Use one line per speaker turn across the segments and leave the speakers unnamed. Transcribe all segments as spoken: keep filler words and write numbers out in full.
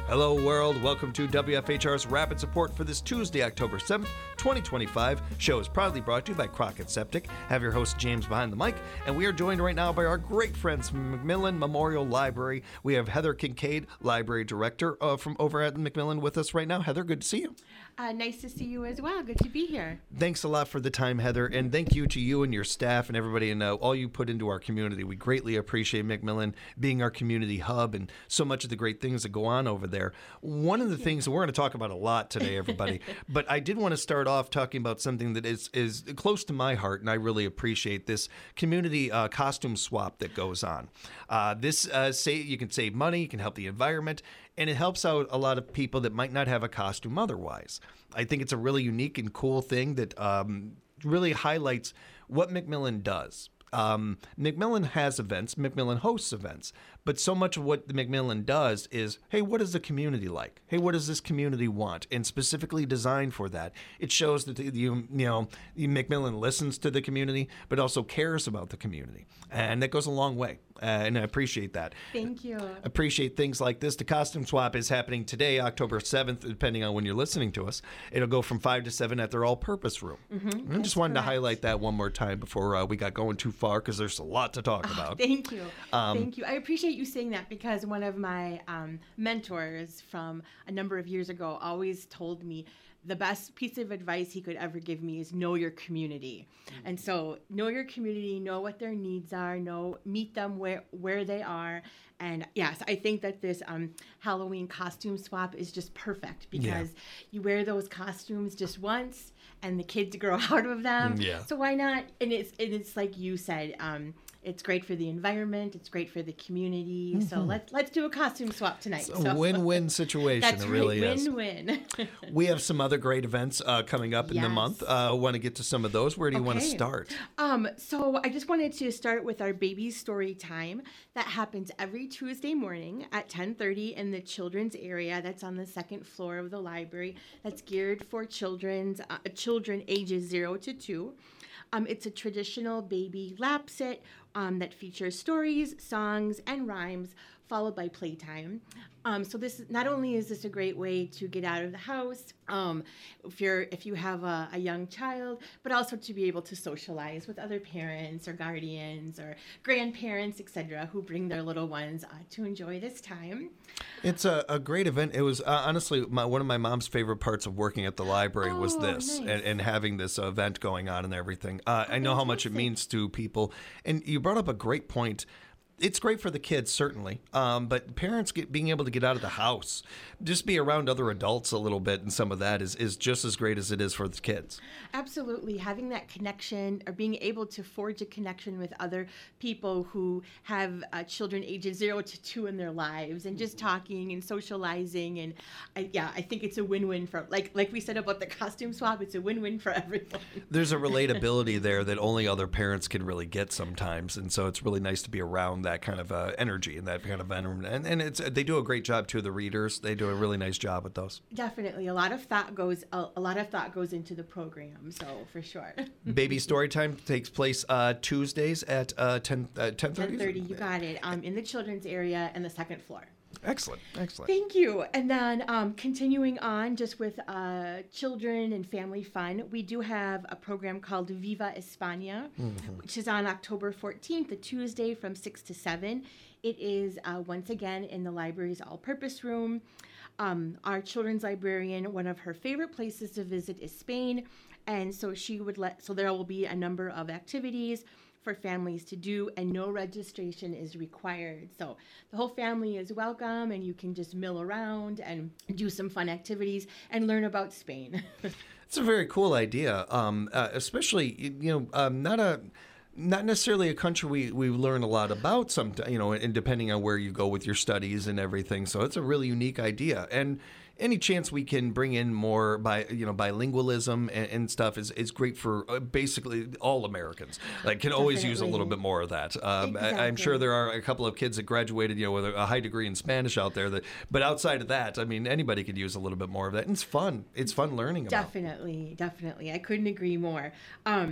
Hello, world. Welcome to W F H R's Rapid Support for this Tuesday, October seventh, twenty twenty-five. Show is proudly brought to you by Crockett Septic. Have your host, James, behind the mic. And we are joined right now by our great friends from Macmillan Memorial Library. We have Heather Kincaid, Library Director uh, from over at Macmillan with us right now. Heather, good to see you.
Uh, nice to see you as well. Good to be here.
Thanks a lot for the time, Heather. And thank you to you and your staff and everybody and uh, all you put into our community. We greatly appreciate Macmillan being our community hub and so much of the great things that go on over there. One of the things we're going to talk about a lot today, everybody, but I did want to start off talking about something that is, is close to my heart, and I really appreciate this community uh, costume swap that goes on. Uh, this, uh, say, you can save money, you can help the environment, and it helps out a lot of people that might not have a costume otherwise. I think it's a really unique and cool thing that um, really highlights what Macmillan does. Um, Macmillan has events, Macmillan hosts events, but so much of what the Macmillan does is, hey, what is the community like? Hey, what does this community want? And specifically designed for that. It shows that the, you, you know, Macmillan listens to the community, but also cares about the community. And that goes a long way. Uh, and I appreciate that.
Thank you.
Appreciate things like this. The costume swap is happening today, October seventh, depending on when you're listening to us. It'll go from five to seven at their all-purpose room. Mm-hmm, I just wanted correct. to highlight that one more time before uh, we got going too far, because there's a lot to talk
oh,
about.
Thank you.
Um,
thank you. I appreciate you saying that, because one of my um, mentors from a number of years ago always told me the best piece of advice he could ever give me is know your community. Mm-hmm. And so know your community, know what their needs are, know meet them where where they are. And yes, I think that this um, Halloween costume swap is just perfect, because yeah. you wear those costumes just once and the kids grow out of them.
Yeah.
So why not? And it's, and it's like you said, um, it's great for the environment. It's great for the community. Mm-hmm. So let's let's do a costume swap tonight.
It's a
so.
win-win situation.
That's
it
right.
really is.
Win-win.
We have some other great events uh, coming up in
yes.
the month. I uh, want to get to some of those. Where do you okay. want to start?
Um, so I just wanted to start with our baby story time that happens every Tuesday morning at ten thirty in the children's area. That's on the second floor of the library. That's geared for children's uh, children ages zero to two. Um, it's a traditional baby lap sit um, that features stories, songs, and rhymes, followed by playtime. Um, so this not only is this a great way to get out of the house, um, if you're if you have a, a young child, but also to be able to socialize with other parents or guardians or grandparents, et cetera, who bring their little ones uh, to enjoy this time.
It's a, a great event. It was uh, honestly my, one of my mom's favorite parts of working at the library
oh,
was this
nice.
and, and having this event going on and everything. Uh, I know how much it means to people. And you brought up a great point. It's great for the kids, certainly, um, but parents get, being able to get out of the house, just be around other adults a little bit, and some of that is, is just as great as it is for the kids.
Absolutely. Having that connection, or being able to forge a connection with other people who have uh, children ages zero to two in their lives, and just talking and socializing. And I, yeah, I think it's a win-win for, like like we said about the costume swap, it's a win-win for everyone.
There's a relatability there that only other parents can really get sometimes, and so it's really nice to be around that. That kind of uh, energy and that kind of environment, and and it's they do a great job too. The readers, they do a really nice job with those.
Definitely, a lot of thought goes a, a lot of thought goes into the program. So for sure.
Baby Storytime takes place uh, Tuesdays at uh, ten uh, ten thirty.
ten thirty, you got it. Um, in the children's area and the second floor.
Excellent, excellent.
Thank you. And then um, continuing on just with uh, children and family fun, we do have a program called Viva España, mm-hmm. which is on October fourteenth, a Tuesday from six to seven. It is uh, once again in the library's all-purpose room. Um, our children's librarian, one of her favorite places to visit is Spain. And so she would let, so there will be a number of activities for families to do, and no registration is required. So the whole family is welcome, and you can just mill around and do some fun activities and learn about Spain.
It's a very cool idea, um, uh, especially, you know, um, not a... Not necessarily a country we, we learn a lot about, some, you know, and depending on where you go with your studies and everything. So it's a really unique idea. And any chance we can bring in more by, you know, bilingualism and, and stuff is, is great for uh, basically all Americans. Like, can always
Definitely.
use a little bit more of that. Um,
exactly.
I, I'm sure there are a couple of kids that graduated, you know, with a high degree in Spanish out there. That, but outside of that, I mean, anybody could use a little bit more of that. And it's fun. It's fun learning about.
Definitely, definitely. I couldn't agree more. Um,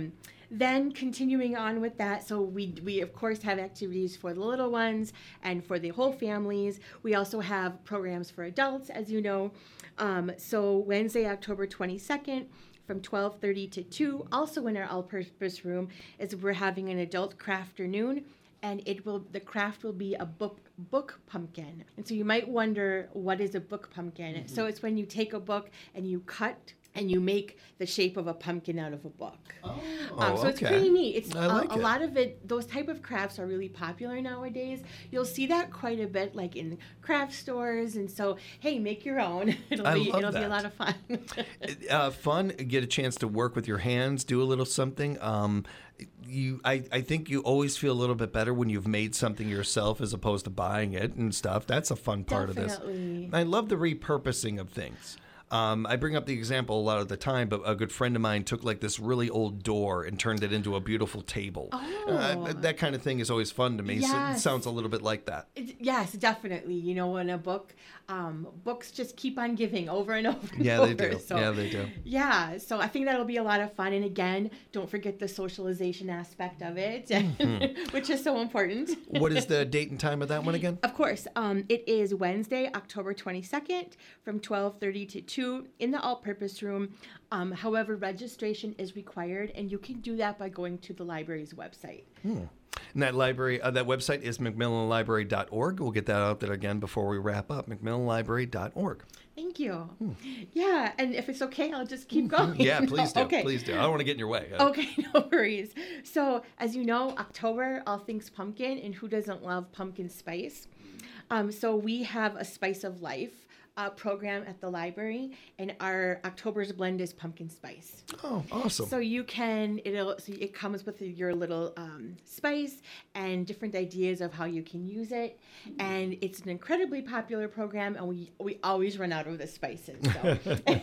then continuing on with that, so we we of course have activities for the little ones and for the whole families. We also have programs for adults, as you know. Um, so Wednesday, October twenty-second, from twelve thirty to two, also in our all-purpose room, is we're having an adult crafternoon, and it will the craft will be a book book pumpkin. And so you might wonder, what is a book pumpkin? Mm-hmm. So it's when you take a book and you cut and you make the shape of a pumpkin out of a book. Oh, um, so
okay.
It's pretty neat. It's
I like
a, a
it.
lot of it. Those type of crafts are really popular nowadays. You'll see that quite a bit, like in craft stores. And so, hey, make your own. It'll
I
be
love
it'll
that.
be a lot of fun.
uh, fun. Get a chance to work with your hands, do a little something. Um, you, I, I think you always feel a little bit better when you've made something yourself as opposed to buying it and stuff. That's a fun part
Definitely.
of this. I love the repurposing of things. Um, I bring up the example a lot of the time, but a good friend of mine took like this really old door and turned it into a beautiful table.
Oh.
Uh, that kind of thing is always fun to me.
Yes.
So it sounds a little bit like that.
It, yes, definitely. You know, in a book, um, books just keep on giving over and over and
Yeah,
over.
they do.
So,
yeah, they do.
Yeah, so I think that'll be a lot of fun. And again, don't forget the socialization aspect of it, mm-hmm. which is so important.
What is the date and time of that one again?
Of course. Um, it is Wednesday, October twenty-second from twelve thirty to two in the all-purpose room. Um, however, registration is required, and you can do that by going to the library's website.
Hmm. And that library, uh, that website is mcmillan library dot org. We'll get that out there again before we wrap up, mcmillan library dot org.
Thank you. Hmm. Yeah, and if it's okay, I'll just keep going.
Yeah, please do.
Okay.
Please do. I don't want to get in your way.
Okay, no worries. So, as you know, October, all things pumpkin, and who doesn't love pumpkin spice? Um, so we have a Spice of Life Uh, program at the library, and our October's blend is pumpkin spice.
Oh, awesome!
So you can it'll so it comes with your little um, spice and different ideas of how you can use it, and it's an incredibly popular program, and we we always run out of the spices. So.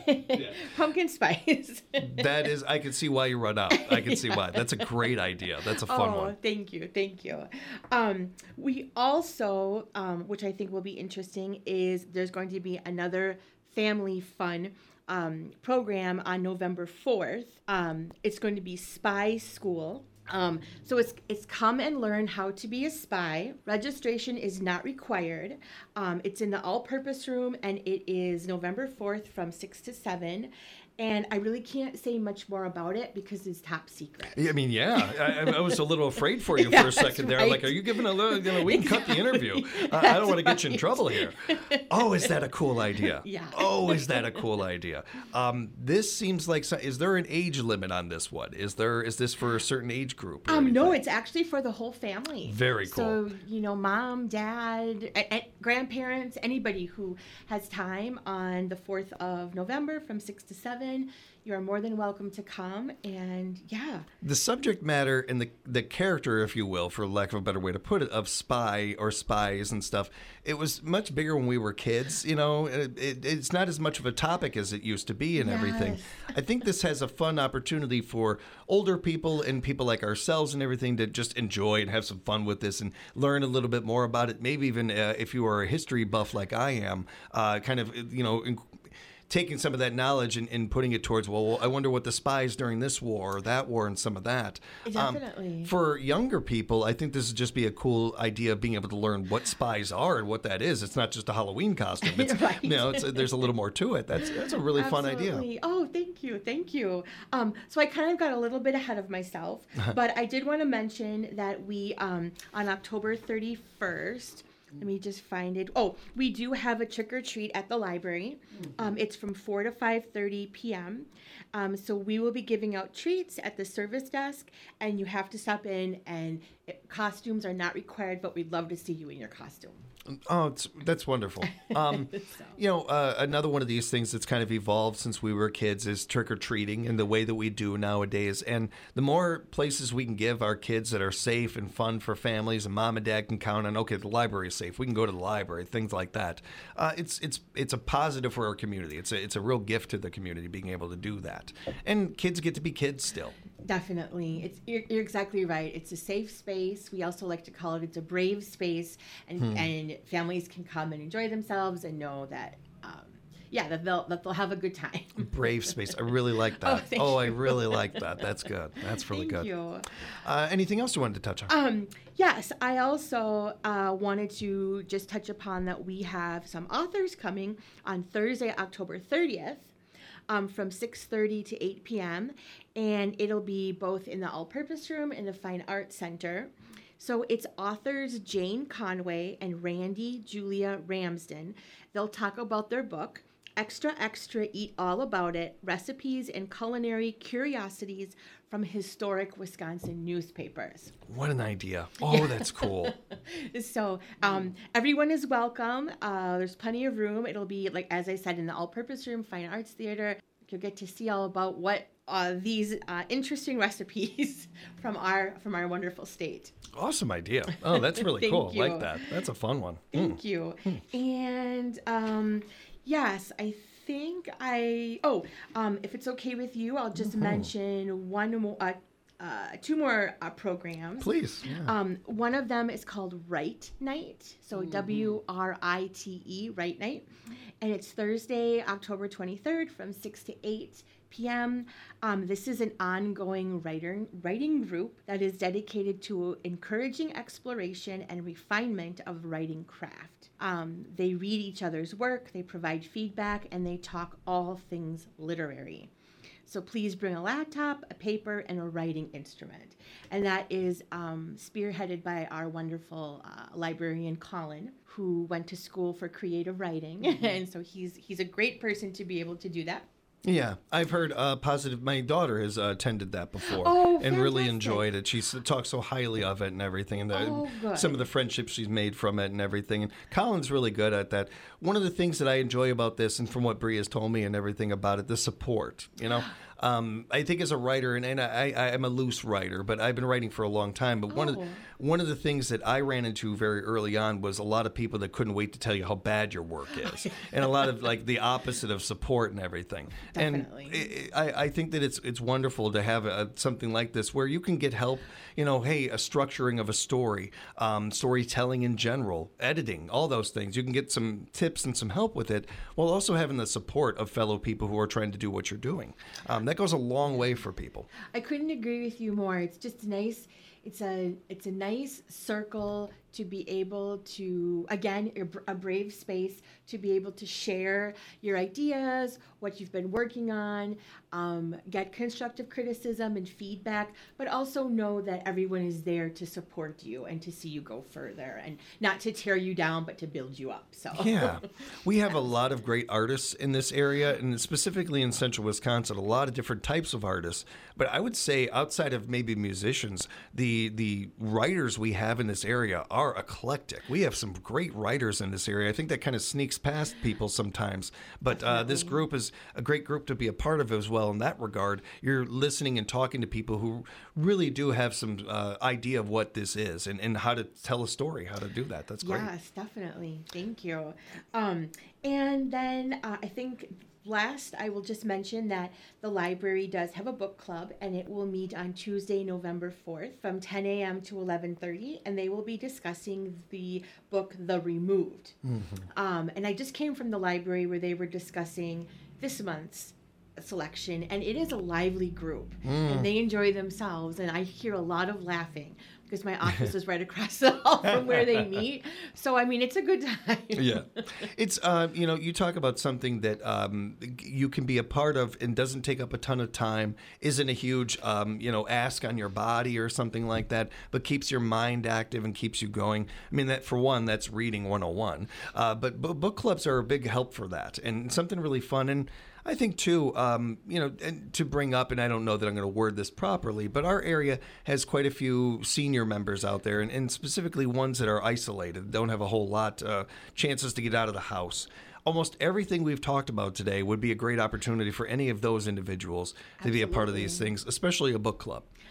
Pumpkin spice.
That is, I can see why you run out. I can see why. That's a great idea. That's a fun
oh,
one.
Thank you, thank you. Um, we also, um, which I think will be interesting, is there's going to be another family fun um, program on November fourth. Um, it's going to be Spy School. Um, so it's it's come and learn how to be a spy. Registration is not required. Um, it's in the all-purpose room, and it is November fourth from six to seven. And I really can't say much more about it because it's top secret.
I mean, yeah, I, I was a little afraid for you
Yeah,
for a second there.
right.
Like, are you giving a little, you know, we can
Exactly.
cut the interview. Uh, I don't want to get you in
right.
trouble here. Oh, is that a cool idea?
Yeah.
Oh, is that a cool idea? Um, this seems like, some, is there an age limit on this one? Is there, is this for a certain age group? or
Um, no,
anything?
it's actually for the whole family.
Very cool.
So, you know, mom, dad, a- a- grandparents, anybody who has time on the fourth of November from six to seven, you're more than welcome to come. And yeah.
The subject matter and the the character, if you will, for lack of a better way to put it, of spy or spies and stuff, it was much bigger when we were kids. You know, it, it, it's not as much of a topic as it used to be and everything.
Yes.
I think this has a fun opportunity for older people and people like ourselves and everything to just enjoy and have some fun with this and learn a little bit more about it. Maybe even uh, if you are a history buff like I am, uh, kind of, you know, in, taking some of that knowledge and, and putting it towards, well, I wonder what the spies during this war or that war and some of that.
Definitely.
Um, for younger people, I think this would just be a cool idea of being able to learn what spies are and what that is. It's not just a Halloween costume. It's,
Right.
you know, it's, there's a little more to it. That's that's a really fun idea.
Absolutely. Oh, thank you. Thank you. Um, so I kind of got a little bit ahead of myself, but I did want to mention that we, um, on October thirty-first, let me just find it. Oh, we do have a trick or treat at the library. Um, it's from four to five thirty p.m. Um, so we will be giving out treats at the service desk, and you have to stop in, and it, costumes are not required, but we'd love to see you in your costume.
Oh, it's, that's wonderful. Um,
So.
You know, uh, another one of these things that's kind of evolved since we were kids is trick-or-treating and the way that we do nowadays. And the more places we can give our kids that are safe and fun for families, and mom and dad can count on, okay, the library is safe, we can go to the library, things like that. Uh, it's it's it's a positive for our community. It's a, it's a real gift to the community being able to do that. And kids get to be kids still.
Definitely. It's you're, you're exactly right. It's a safe space. We also like to call it it's a brave space, and,
Hmm.
and families can come and enjoy themselves and know that um, yeah, that they'll that they'll have a good time.
Brave space. I really like
Oh,
that.
thank
Oh, I
you.
really like that. That's good. That's really
Thank
good.
you.
Uh, anything else you wanted to touch on?
Um, yes, I also uh, wanted to just touch upon that we have some authors coming on Thursday, October thirtieth, um, from six thirty to eight p.m., and it'll be both in the All-Purpose Room and the Fine Arts Center. So it's authors Jane Conway and Randy Julia Ramsden. They'll talk about their book, Extra Extra Eat All About It, Recipes and Culinary Curiosities from Historic Wisconsin Newspapers.
What an idea. Oh, that's cool.
So um, everyone is welcome. Uh, there's plenty of room. It'll be, like, as I said, in the All-Purpose Room, Fine Arts Theater. You'll get to see all about what uh, these uh, interesting recipes from our from our wonderful state.
Awesome idea. Oh, that's really
Thank
cool.
you.
Like that. That's a fun one.
Thank
Mm.
you. And um, yes, I think I. Oh, um, if it's okay with you, I'll just
Mm-hmm.
mention one more, uh, uh, two more uh, programs.
Please. Yeah.
Um, one of them is called Write Night, so W R I T E, Write Night, and it's Thursday, October twenty-third from six to eight p.m. Um, this is an ongoing writer, writing group that is dedicated to encouraging exploration and refinement of writing craft. Um, they read each other's work, they provide feedback, and they talk all things literary. So please bring a laptop, a paper, and a writing instrument. And that is um, spearheaded by our wonderful uh, librarian, Colin, who went to school for creative writing. Mm-hmm. And so he's he's a great person to be able to do that.
Yeah, I've heard uh, positive. My daughter has uh, attended that before
Oh,
and really
fantastic.
enjoyed it. She s- talks so highly of it and everything, and the,
Oh, good.
some of the friendships she's made from it and everything. And Colin's really good at that. One of the things that I enjoy about this, and from what Bree has told me and everything about it, the support. You know, um, I think as a writer, and, and I, I, I'm a loose writer, but I've been writing for a long time. But one of
Oh.
one of the things that I ran into very early on was a lot of people that couldn't wait to tell you how bad your work is, and a lot of like the opposite of support and everything.
Definitely.
And it, I, I think that it's it's wonderful to have a, something like this where you can get help. You know, hey, a structuring of a story, um, storytelling in general, editing, all those things. You can get some tips and some help with it, while also having the support of fellow people who are trying to do what you're doing. Um, that goes a long way for people.
I couldn't agree with you more. It's just nice. It's a it's a nice circle to be able to, again, a br- a brave space to be able to share your ideas, what you've been working on, um, get constructive criticism and feedback, but also know that everyone is there to support you and to see you go further, and not to tear you down, but to build you up. So
Yeah, we have a lot of great artists in this area, and specifically in central Wisconsin, a lot of different types of artists. But I would say outside of maybe musicians, the the writers we have in this area are eclectic. We have some great writers in this area. I think that kind of sneaks past people sometimes. But uh, this group is a great group to be a part of as well in that regard. You're listening and talking to people who really do have some uh, idea of what this is and, and how to tell a story, how to do that. That's great.
Yes, definitely. Thank you. Um, and then uh, I think last, I will just mention that the library does have a book club, and it will meet on Tuesday, November fourth from ten a.m. to eleven thirty, and they will be discussing the book The Removed.
Mm-hmm.
Um, and I just came from the library where they were discussing this month's selection, and it is a lively group,
Mm.
and they enjoy themselves, and I hear a lot of laughing because my office is right across the hall from where they meet. So, I mean, it's a good time.
Yeah. It's, uh, you know, you talk about something that um, you can be a part of and doesn't take up a ton of time, isn't a huge, um, you know, ask on your body or something like that, but keeps your mind active and keeps you going. I mean, that for one, that's reading one oh one. Uh, but b- book clubs are a big help for that, and something really fun. And I think, too, um, you know, and to bring up, and I don't know that I'm going to word this properly, but our area has quite a few senior members out there, and, and specifically ones that are isolated, don't have a whole lot uh, chances to get out of the house. Almost everything we've talked about today would be a great opportunity for any of those individuals to be a part of these things, especially a book club.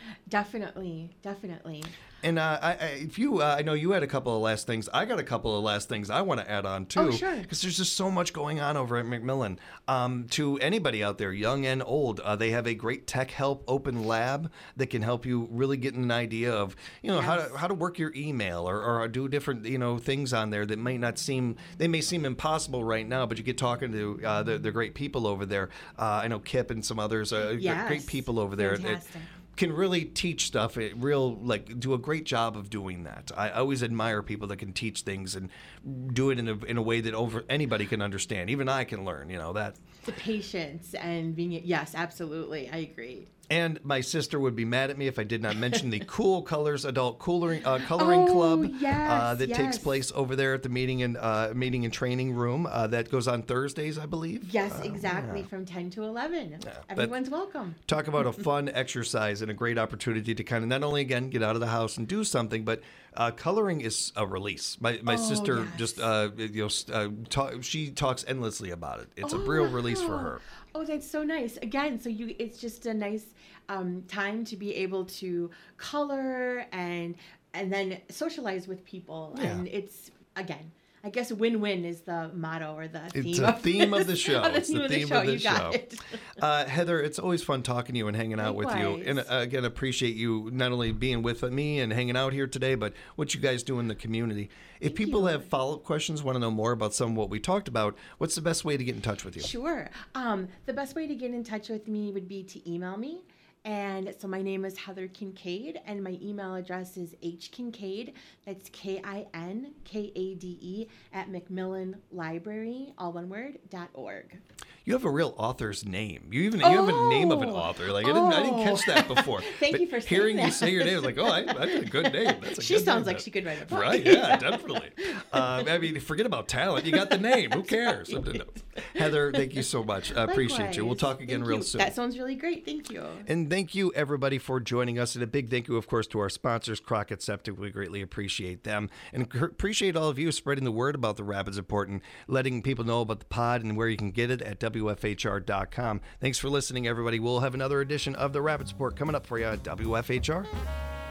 Definitely, definitely.
And uh, I, I, if you, uh, I know you had a couple of last things. I got a couple of last things I want to add on too.
Oh, sure.
Because there's just so much going on over at McMillan. Um, to anybody out there, young and old, uh, they have a great tech help open lab that can help you really get an idea of, you know,
Yes.
how to how to work your email or, or do different, you know, things on there that might not seem, they may seem impossible right now, but you get talking to uh, the, the great people over there. Uh, I know Kip and some others, uh,
Yes.
great people over there.
Fantastic.
It, can really teach stuff, it real like do a great job of doing that. I always admire people that can teach things and do it in a in a way that over anybody can understand. Even I can learn, you know, that.
The patience and being, yes, absolutely. I agree.
And my sister would be mad at me if I did not mention the Cool Colors Adult Coloring uh, Coloring
Oh,
Club
yes,
uh, that
yes.
takes place over there at the meeting and uh, meeting and training room. Uh, that goes on Thursdays, I believe.
Yes,
Uh,
exactly.
yeah.
From ten to eleven.
that-
Everyone's welcome.
Talk about a fun exercise and a great opportunity to kind of not only, again, get out of the house and do something, but uh, coloring is a release. My my
Oh,
sister
yes.
just, uh, you know, s- uh, talk, she talks endlessly about it. It's a real release for
wow.
her.
Oh, that's so nice. Again, so you it's just a nice um, time to be able to color and and then socialize with people.
Yeah.
And it's, again, I guess win-win is the motto or the theme.
It's a
of
theme of
this-
the show.
of the
It's
theme
the
of the
theme
show.
of the
You got
show.
it.
Uh, Heather, it's always fun talking to you and hanging out with you.
Likewise.
And uh, again, appreciate you not only being with me and hanging out here today, but what you guys do in the community. If
Thank
people
you.
have follow-up questions, want to know more about some of what we talked about, what's the best way to get in touch with you?
Sure. Um, the best way to get in touch with me would be to email me. And so my name is Heather Kincaid, and my email address is hkincaid, that's K I N K A D E, at Macmillan Library, all one word, dot org.
You have a real author's name. You even you have a name of an
Oh.
author. Like I didn't, I didn't catch that before.
Thank
But
you for saying
hearing you
that.
say your name, I was like, oh, I, that's a good name. That's a
She
good
sounds
name.
like she could write a book.
Right? Yeah, definitely. Uh, I mean, forget about talent. You got the name. Who cares? Heather, thank you so much. I appreciate you. We'll
Likewise.
talk again
Thank
real
you.
soon.
That sounds really great. Thank you.
And thank you, everybody, for joining us. And a big thank you, of course, to our sponsors, Crockett Septic. We greatly appreciate them. And c- appreciate all of you spreading the word about the Rapids Report and letting people know about the pod and where you can get it at W F H R dot com. Thanks for listening, everybody. We'll have another edition of the Rapids Report coming up for you at W F H R.